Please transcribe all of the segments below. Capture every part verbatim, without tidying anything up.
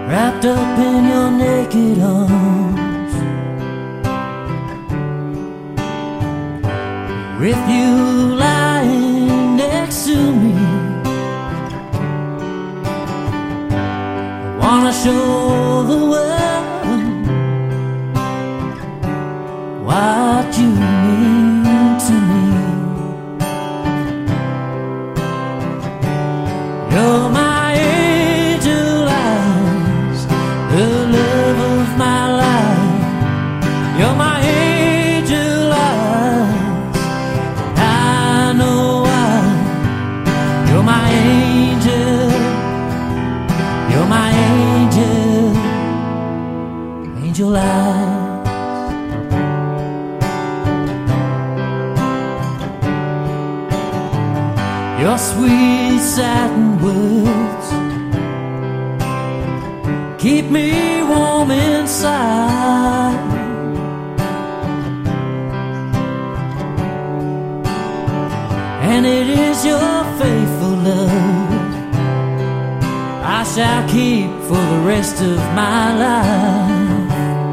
wrapped up in your naked arms, with you lying next to me. I wanna show the world what you mean to me. You're my angel eyes, the love of my life. You're my angel eyes, I know why. You're my angel, you're my angel, angel eyes. Your sweet satin words keep me warm inside, and it is your faithful love I shall keep for the rest of my life.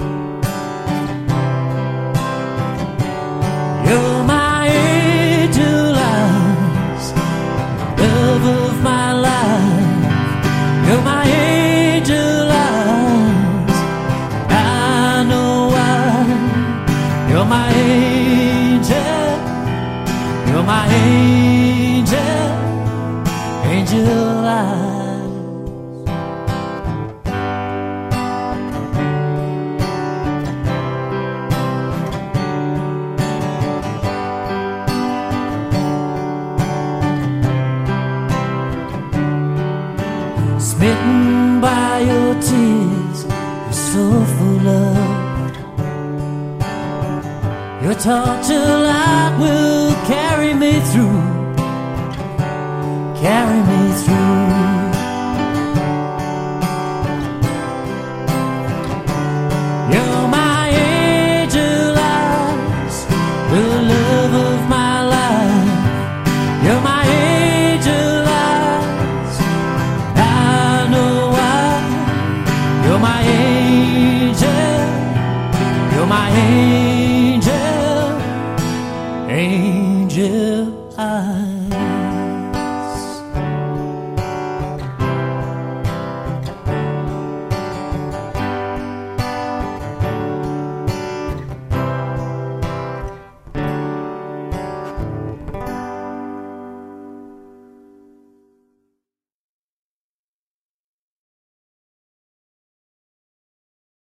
You're my angel eyes, love of my life. You're my angel eyes, I know why. You're my angel, you're my angel, angel eyes. Smitten by your tears, you're so full of. Your torture light will carry me through, carry me